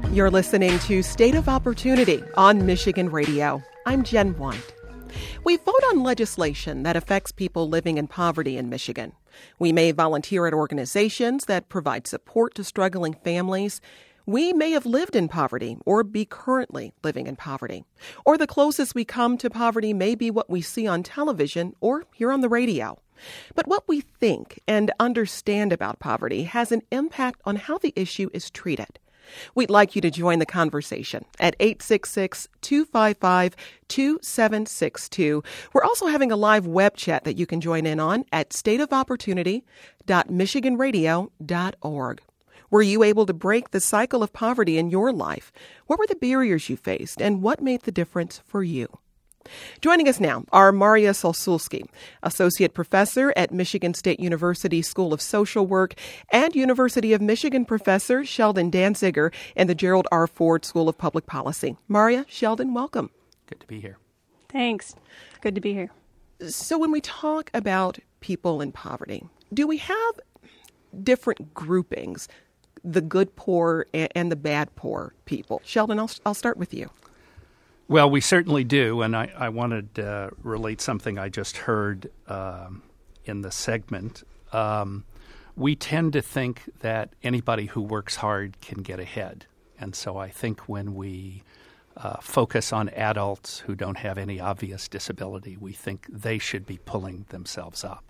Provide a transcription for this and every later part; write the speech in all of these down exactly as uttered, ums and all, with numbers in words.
You're listening to State of Opportunity on Michigan Radio. I'm Jen White. We vote on legislation that affects people living in poverty in Michigan. We may volunteer at organizations that provide support to struggling families. We may have lived in poverty or be currently living in poverty. Or the closest we come to poverty may be what we see on television or hear on the radio. But what we think and understand about poverty has an impact on how the issue is treated. We'd like you to join the conversation at eight six six, two five five, two seven six two. We're also having a live web chat that you can join in on at state of opportunity dot michigan radio dot org. Were you able to break the cycle of poverty in your life? What were the barriers you faced, and what made the difference for you? Joining us now are Marya Solsulsky, Associate Professor at Michigan State University School of Social Work, and University of Michigan Professor Sheldon Danziger in the Gerald R. Ford School of Public Policy. Marya, Sheldon, welcome. Good to be here. Thanks. Good to be here. So when we talk about people in poverty, do we have different groupings, the good poor and the bad poor people? Sheldon, I'll, I'll start with you. Well, we certainly do, and I, I wanted to uh, relate something I just heard um, in the segment. Um, we tend to think that anybody who works hard can get ahead, and so I think when we uh, focus on adults who don't have any obvious disability, we think they should be pulling themselves up.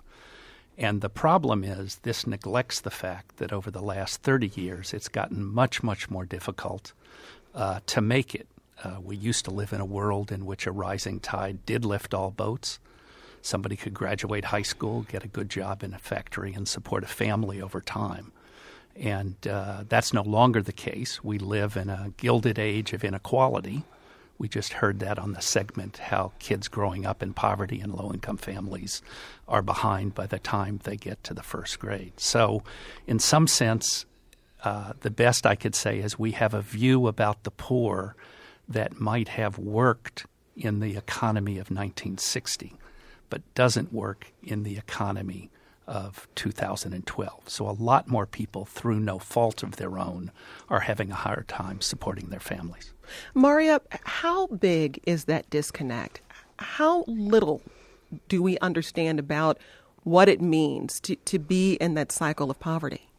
And the problem is this neglects the fact that over the last thirty years, it's gotten much, much more difficult uh, to make it. Uh, we used to live in a world in which a rising tide did lift all boats. Somebody could graduate high school, get a good job in a factory, and support a family over time. And uh, that's no longer the case. We live in a gilded age of inequality. We just heard that on the segment, how kids growing up in poverty and low-income families are behind by the time they get to the first grade. So in some sense, uh, the best I could say is we have a view about the poor that might have worked in the economy of nineteen sixty, but doesn't work in the economy of two thousand twelve. So a lot more people, through no fault of their own, are having a harder time supporting their families. Marya, how big is that disconnect? How little do we understand about what it means to, to be in that cycle of poverty?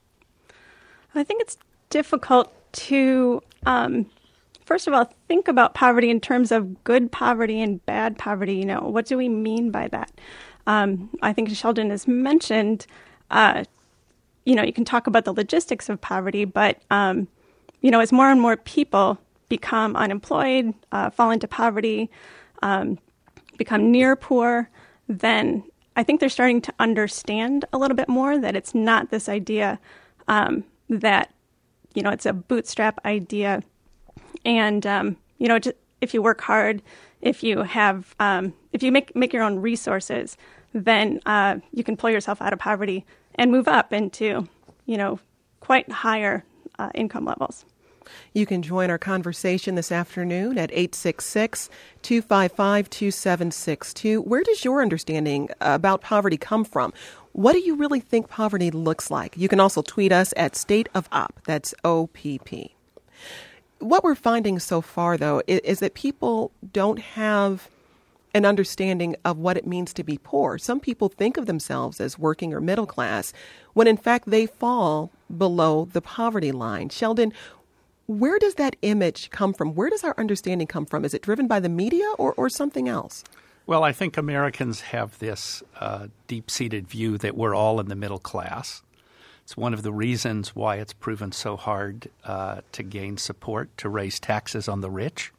I think it's difficult to um, First of all, think about poverty in terms of good poverty and bad poverty. You know, what do we mean by that? Um, I think Sheldon has mentioned, uh, you know, you can talk about the logistics of poverty, but, um, you know, as more and more people become unemployed, uh, fall into poverty, um, become near poor, then I think they're starting to understand a little bit more that it's not this idea um, that, you know, it's a bootstrap idea. And, um, you know, if you work hard, if you have, um, if you make, make your own resources, then uh, you can pull yourself out of poverty and move up into, you know, quite higher uh, income levels. You can join our conversation this afternoon at eight six six, two five five, two seven six two. Where does your understanding about poverty come from? What do you really think poverty looks like? You can also tweet us at State of Op. That's O P P. What we're finding so far, though, is, is that people don't have an understanding of what it means to be poor. Some people think of themselves as working or middle class, when in fact they fall below the poverty line. Sheldon, where does that image come from? Where does our understanding come from? Is it driven by the media or, or something else? Well, I think Americans have this uh, deep-seated view that we're all in the middle class. It's one of the reasons why it's proven so hard uh, to gain support, to raise taxes on the rich.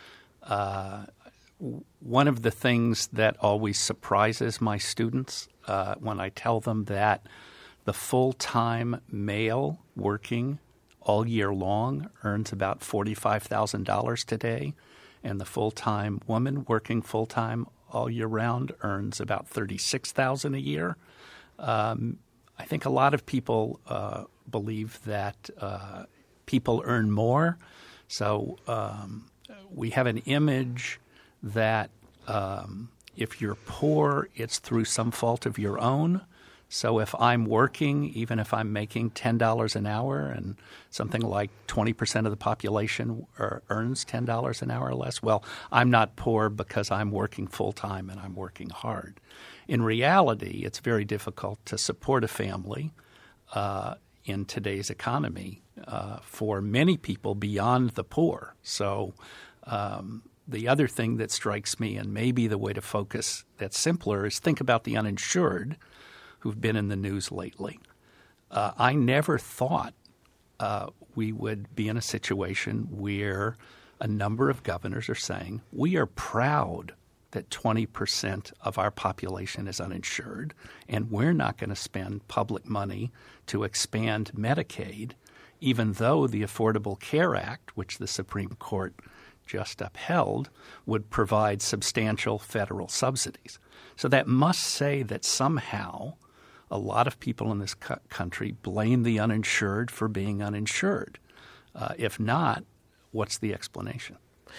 Uh, one of the things that always surprises my students uh, when I tell them that the full-time male working all year long earns about forty-five thousand dollars today, and the full-time woman working full-time all year round earns about thirty-six thousand dollars a year. Um, I think a lot of people uh, believe that uh, people earn more. So um, we have an image that um, if you're poor, it's through some fault of your own. So if I'm working, even if I'm making ten dollars an hour and something like twenty percent of the population er, earns ten dollars an hour or less, well, I'm not poor because I'm working full-time and I'm working hard. In reality, it's very difficult to support a family uh, in today's economy uh, for many people beyond the poor. So um, the other thing that strikes me, and maybe the way to focus that's simpler, is think about the uninsured who've been in the news lately. Uh, I never thought uh, we would be in a situation where a number of governors are saying, we are proud that twenty percent of our population is uninsured, and we're not going to spend public money to expand Medicaid, even though the Affordable Care Act, which the Supreme Court just upheld, would provide substantial federal subsidies. So that must say that somehow a lot of people in this cu- country blame the uninsured for being uninsured. Uh, if not, what's the explanation?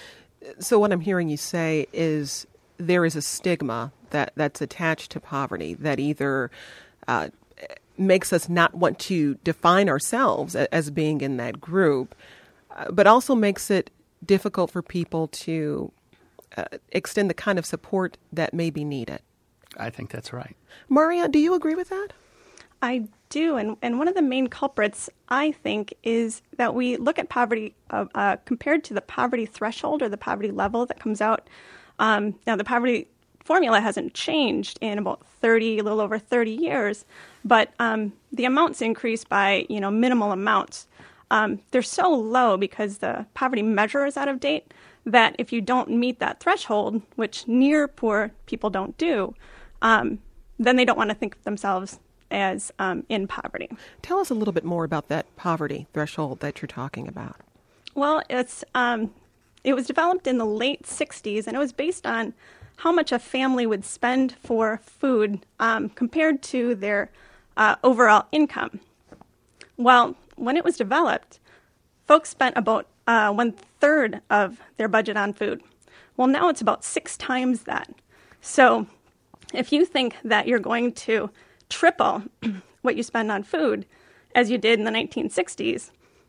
So what I'm hearing you say is there is a stigma that, that's attached to poverty that either uh, makes us not want to define ourselves as being in that group, uh, but also makes it difficult for people to uh, extend the kind of support that may be needed. I think that's right. Maria, do you agree with that? I do. And, and one of the main culprits, I think, is that we look at poverty uh, uh, compared to the poverty threshold or the poverty level that comes out. Um, now, the poverty formula hasn't changed in about thirty, a little over thirty years, but um, the amounts increase by, you know, minimal amounts. Um, they're so low because the poverty measure is out of date that if you don't meet that threshold, which near poor people don't do, um, then they don't want to think of themselves as um, in poverty. Tell us a little bit more about that poverty threshold that you're talking about. Well, it's um, it was developed in the late sixties, and it was based on how much a family would spend for food um, compared to their uh, overall income. Well, when it was developed, folks spent about uh, one third of their budget on food. Well, now it's about six times that. So if you think that you're going to triple what you spend on food, as you did in the nineteen sixties,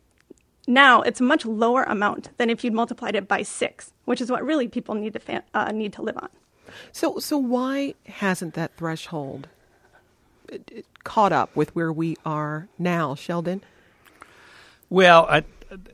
now it's a much lower amount than if you'd multiplied it by six, which is what really people need to fa- uh, need to live on. So, so why hasn't that threshold caught up with where we are now, Sheldon? Well, I,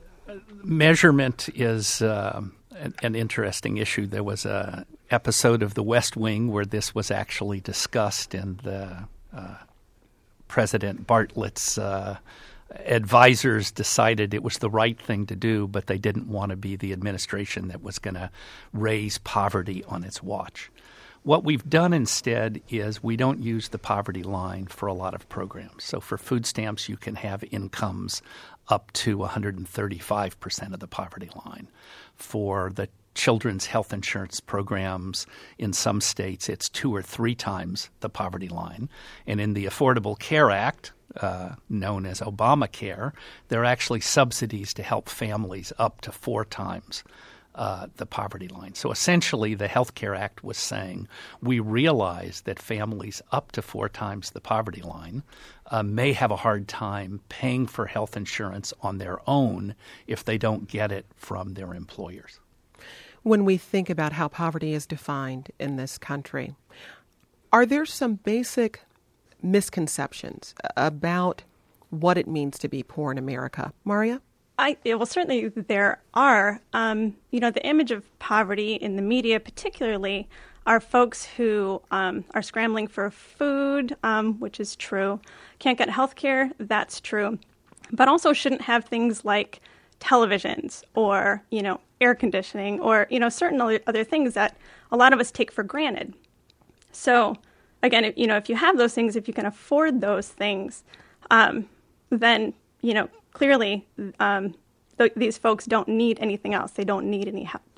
measurement is uh, an, an interesting issue. There was a episode of The West Wing where this was actually discussed, and the uh, President Bartlett's uh, advisors decided it was the right thing to do, but they didn't want to be the administration that was going to raise poverty on its watch. What we've done instead is we don't use the poverty line for a lot of programs. So for food stamps, you can have incomes up to one hundred thirty-five percent of the poverty line. For the children's health insurance programs, in some states, it's two or three times the poverty line. And in the Affordable Care Act, uh, known as Obamacare, there are actually subsidies to help families up to four times Uh, the poverty line. So essentially, the Health Care Act was saying we realize that families up to four times the poverty line uh, may have a hard time paying for health insurance on their own if they don't get it from their employers. When we think about how poverty is defined in this country, are there some basic misconceptions about what it means to be poor in America? Maria? I, well, certainly there are. Um, you know, the image of poverty in the media particularly are folks who um, are scrambling for food, um, which is true, can't get health care, that's true, but also shouldn't have things like televisions or, you know, air conditioning or, you know, certain other things that a lot of us take for granted. So, again, if, you know, if you have those things, if you can afford those things, um, then, you know, clearly, um, th- these folks don't need anything else. They don't need any help.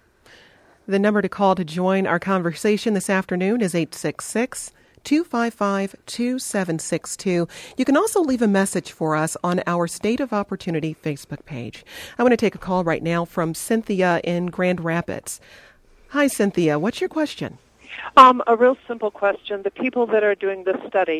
The number to call to join our conversation this afternoon is eight six six, two five five, two seven six two. You can also leave a message for us on our State of Opportunity Facebook page. I want to take a call right now from Cynthia in Grand Rapids. Hi, Cynthia. What's your question? Um, a real simple question. The people that are doing this study,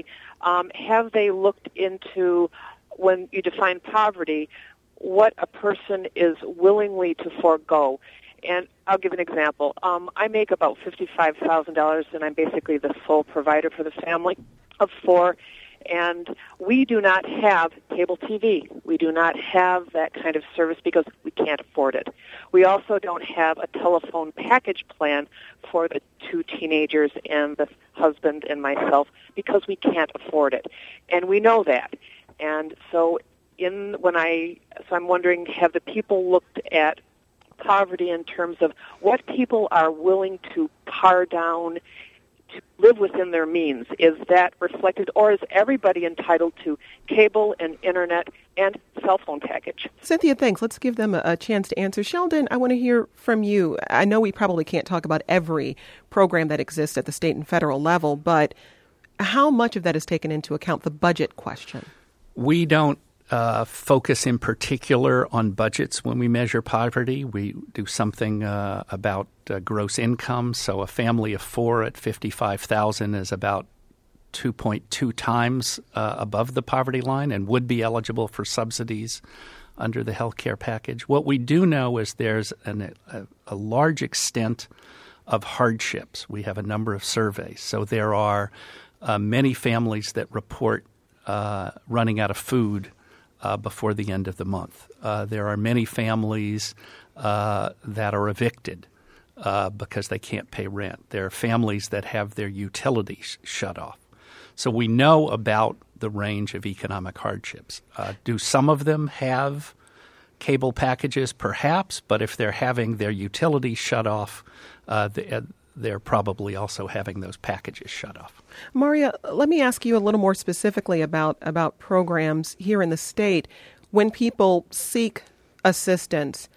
Um, have they looked into, when you define poverty, what a person is willingly to forego? And I'll give an example. Um, I make about fifty-five thousand dollars, and I'm basically the sole provider for the family of four. And we do not have cable T V. We do not have that kind of service because we can't afford it. We also don't have a telephone package plan for the two teenagers and the husband and myself because we can't afford it. And we know that. And so in when I so I'm wondering, have the people looked at poverty in terms of what people are willing to par down to live within their means? Is that reflected, or is everybody entitled to cable and internet and cell phone package? Cynthia, thanks. Let's give them a, a chance to answer. Sheldon, I want to hear from you. I know we probably can't talk about every program that exists at the state and federal level, but how much of that is taken into account, the budget question? We don't Uh, focus in particular on budgets when we measure poverty. We do something uh, about uh, gross income. So a family of four at fifty-five thousand dollars is about two point two times uh, above the poverty line and would be eligible for subsidies under the health care package. What we do know is there's an, a, a large extent of hardships. We have a number of surveys. So there are uh, many families that report uh, running out of food Uh, before the end of the month. Uh, there are many families uh, that are evicted uh, because they can't pay rent. There are families that have their utilities shut off. So we know about the range of economic hardships. Uh, do some of them have cable packages? Perhaps, but if they're having their utilities shut off, uh, the, uh, they're probably also having those packages shut off. Maria, let me ask you a little more specifically about, about programs here in the state. When people seek assistance,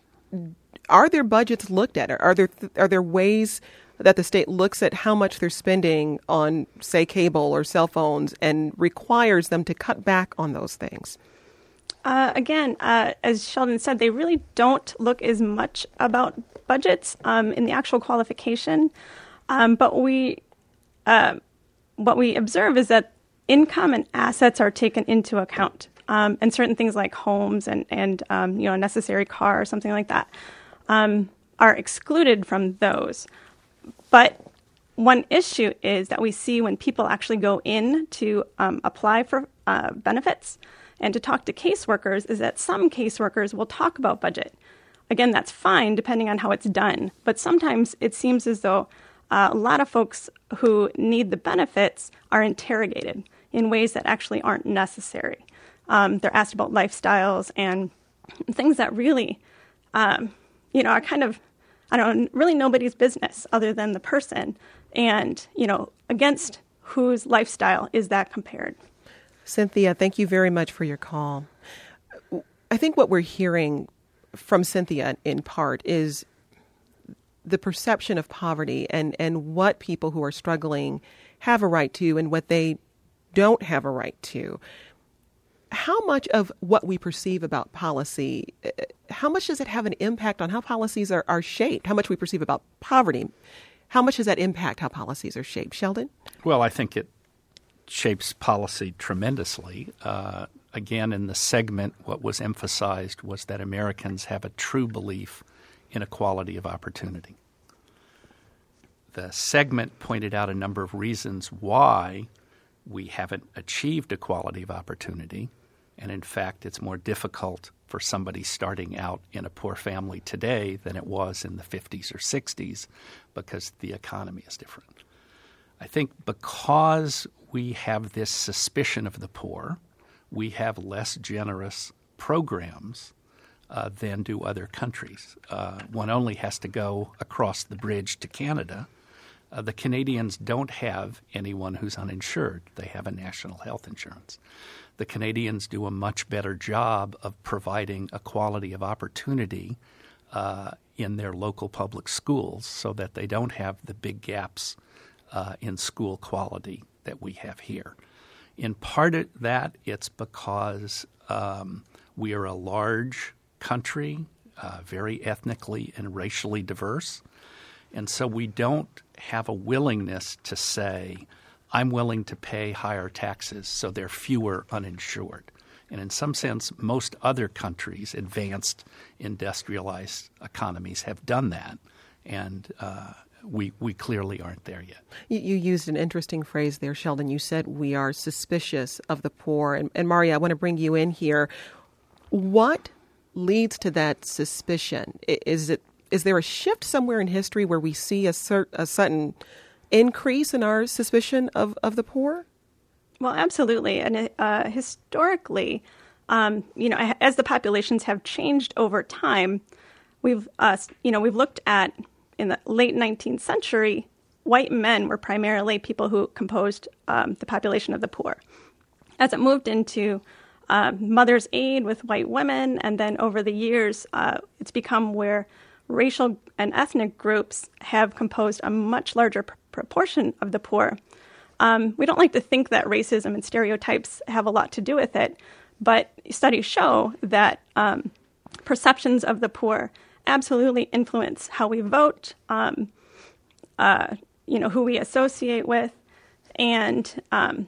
are their budgets looked at? Are there are there ways that the state looks at how much they're spending on, say, cable or cell phones and requires them to cut back on those things? Uh, again, uh, as Sheldon said, they really don't look as much about budgets um, in the actual qualification. Um, but we, uh, what we observe is that income and assets are taken into account, um, and certain things like homes and and um, you know, a necessary car or something like that um, are excluded from those. But one issue is that we see when people actually go in to um, apply for uh, benefits and to talk to caseworkers is that some caseworkers will talk about budget. Again, that's fine depending on how it's done. But sometimes it seems as though uh, a lot of folks who need the benefits are interrogated in ways that actually aren't necessary. Um, they're asked about lifestyles and things that really, um, you know, are kind of, I don't know, really nobody's business other than the person. And, you know, against whose lifestyle is that compared? Cynthia, thank you very much for your call. I think what we're hearing from Cynthia in part is the perception of poverty and, and what people who are struggling have a right to and what they don't have a right to. How much of what we perceive about policy, how much does it have an impact on how policies are, are shaped? How much we perceive about poverty, how much does that impact how policies are shaped? Sheldon? Well, I think it shapes policy tremendously. Uh, again, in the segment, what was emphasized was that Americans have a true belief in equality of opportunity. The segment pointed out a number of reasons why we haven't achieved equality of opportunity. And in fact, it's more difficult for somebody starting out in a poor family today than it was in the fifties or sixties because the economy is different. I think because we have this suspicion of the poor, we have less generous programs uh, than do other countries. Uh, one only has to go across the bridge to Canada. Uh, the Canadians don't have anyone who's uninsured. They have a national health insurance. The Canadians do a much better job of providing equality of opportunity uh, in their local public schools so that they don't have the big gaps uh, in school quality that we have here. In part of that, it's because um, we are a large country, uh, very ethnically and racially diverse, and so we don't have a willingness to say, I'm willing to pay higher taxes so there are fewer uninsured. And in some sense, most other countries, advanced industrialized economies, have done that. And uh, we we clearly aren't there yet. You, you used an interesting phrase there, Sheldon. You said we are suspicious of the poor. And, and Maria, I want to bring you in here. What leads to that suspicion? Is it is there a shift somewhere in history where we see a, cert, a sudden increase in our suspicion of, of the poor? Well, absolutely. And uh, historically, um, you know, as the populations have changed over time, we've, uh, you know, we've looked at in the late nineteenth century, white men were primarily people who composed um, the population of the poor. As it moved into uh, Mother's Aid with white women, and then over the years, uh, it's become where racial and ethnic groups have composed a much larger pr- proportion of the poor. Um, we don't like to think that racism and stereotypes have a lot to do with it, but studies show that um, perceptions of the poor absolutely influence how we vote, um, uh, you know, who we associate with, and um,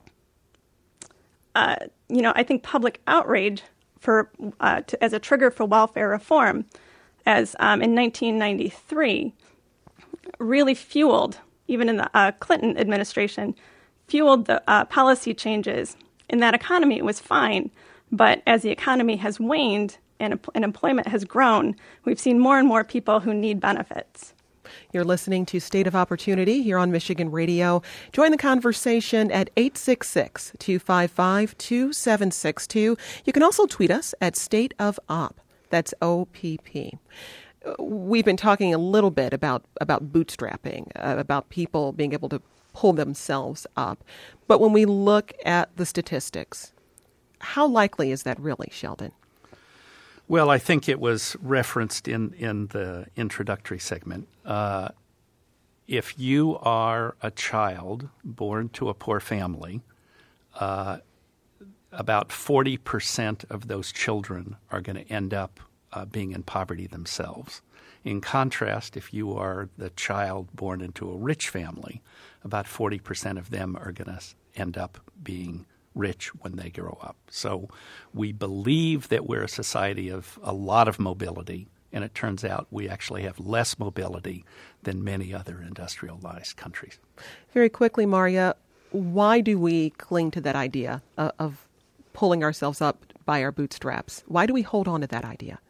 uh, you know, I think public outrage for uh, to, as a trigger for welfare reform, as um, in nineteen ninety-three, really fueled. Even in the uh, Clinton administration, fueled the uh, policy changes. In that economy, it was fine. But as the economy has waned and, and employment has grown, we've seen more and more people who need benefits. You're listening to State of Opportunity here on Michigan Radio. Join the conversation at eight six six, two five five, two seven six two. You can also tweet us at State of Op. That's O P P. We've been talking a little bit about, about bootstrapping, uh, about people being able to pull themselves up. But when we look at the statistics, how likely is that really, Sheldon? Well, I think it was referenced in, in the introductory segment. Uh, if you are a child born to a poor family, uh, about forty percent of those children are going to end up Uh, being in poverty themselves. In contrast, if you are the child born into a rich family, about forty percent of them are going to end up being rich when they grow up. So we believe that we're a society of a lot of mobility, and it turns out we actually have less mobility than many other industrialized countries. Very quickly, Maria, why do we cling to that idea of, of pulling ourselves up by our bootstraps? Why do we hold on to that idea?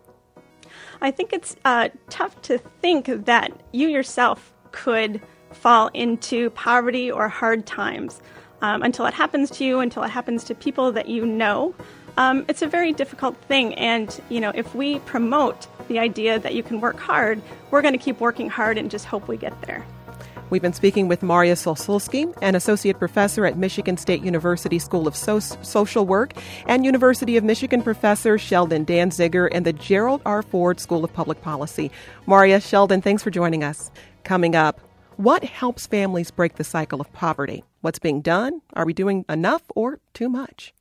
I think it's uh, tough to think that you yourself could fall into poverty or hard times um, until it happens to you, until it happens to people that you know. Um, it's a very difficult thing. And, you know, if we promote the idea that you can work hard, we're going to keep working hard and just hope we get there. We've been speaking with Maria Solsulski, an associate professor at Michigan State University School of so- Social Work, and University of Michigan professor Sheldon Danziger in the Gerald R. Ford School of Public Policy. Maria, Sheldon, thanks for joining us. Coming up, what helps families break the cycle of poverty? What's being done? Are we doing enough or too much?